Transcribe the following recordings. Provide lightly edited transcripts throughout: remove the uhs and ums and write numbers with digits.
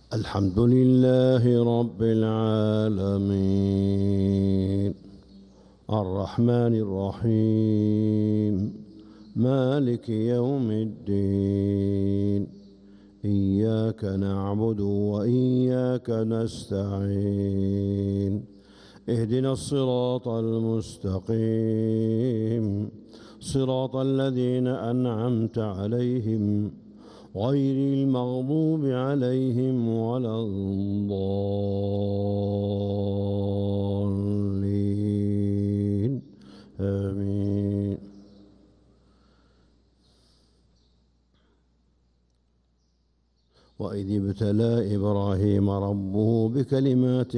الحمد لله رب العالمين، الرحمن الرحيم، مالك يوم الدين. إياك نعبد وإياك نستعين. اهدنا الصراط المستقيم، صراط الذين أنعمت عليهم غير المغضوب عليهم ولا الضالين. آمين. وإذ ابتلى إبراهيم ربه بكلمات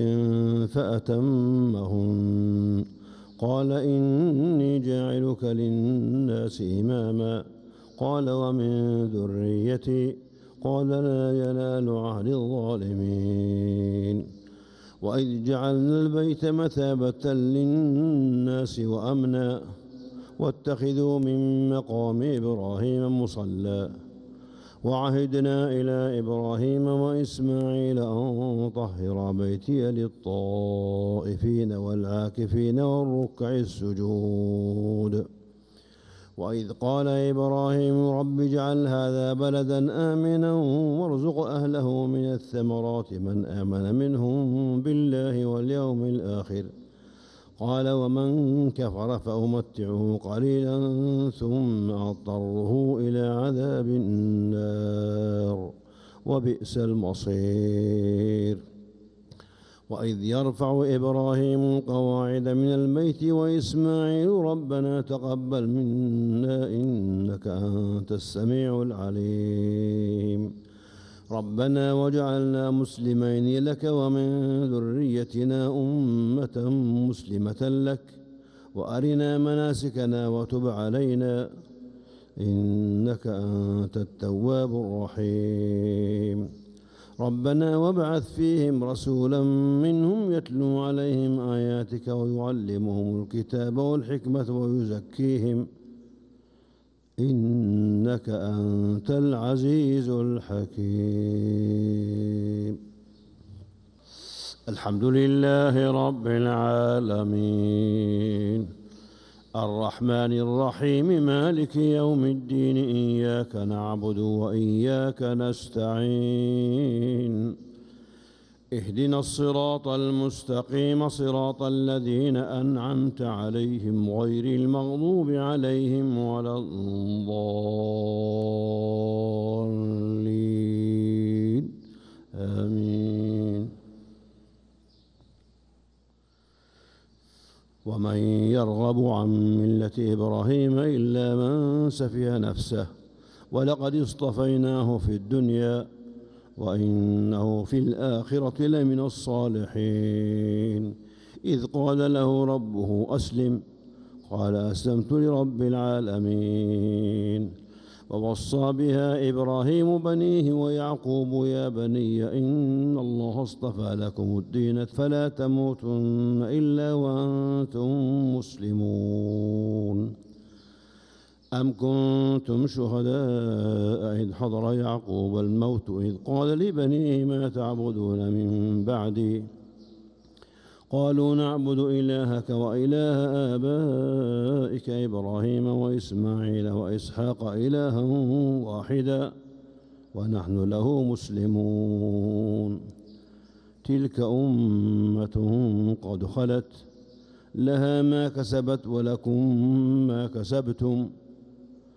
فأتمهن قال إني جاعلك للناس إماما قال ومن ذريتي قال لا ينال عهد الظالمين. وإذ جعلنا البيت مثابة للناس وأمنا واتخذوا من مقام إبراهيم مصلى وعهدنا إلى إبراهيم وإسماعيل أن طهر بيتي للطائفين والعاكفين والركع السجود. وإذ قال إبراهيم رب اجعل هذا بلدا آمنا وارزق أهله من الثمرات من آمن منهم بالله واليوم الآخر قال ومن كفر فأمتعه قليلا ثم أضطره إلى عذاب النار وبئس المصير. وإذ يرفع إبراهيم القواعد من البيت وإسماعيل ربنا تقبل منا إنك أنت السميع العليم ربنا واجعلنا مسلمين لك ومن ذريتنا أمة مسلمة لك وأرنا مناسكنا وتب علينا إنك أنت التواب الرحيم ربنا وابعث فيهم رسولا منهم يتلو عليهم آياتك ويعلمهم الكتاب والحكمة ويزكيهم إنك أنت العزيز الحكيم. الحمد لله رب العالمين، الرحمن الرحيم، مالك يوم الدين. إياك نعبد وإياك نستعين. اهدنا الصراط المستقيم، صراط الذين أنعمت عليهم غير المغضوب عليهم ولا الضالين. آمين. ومن يرغب عن ملة إبراهيم إلا من سفه نفسه ولقد اصطفيناه في الدنيا وإنه في الآخرة لمن الصالحين. إذ قال له ربه أسلم قال أسلمت لرب العالمين. ووصى بها إبراهيم بنيه ويعقوب يا بني إن الله اصطفى لكم الدين فلا تموتن إلا وأنتم مسلمون. أم كنتم شهداء إذ حضر يعقوب الموت إذ قال لبنيه ما تعبدون من بعدي قالوا نعبد إلهك وإله آبائك إبراهيم وإسماعيل وإسحاق إلها واحدا ونحن له مسلمون. تلك أمة قد خلت لها ما كسبت ولكم ما كسبتم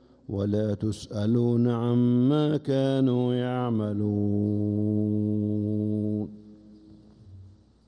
ولا تسألون عما كانوا يعملون.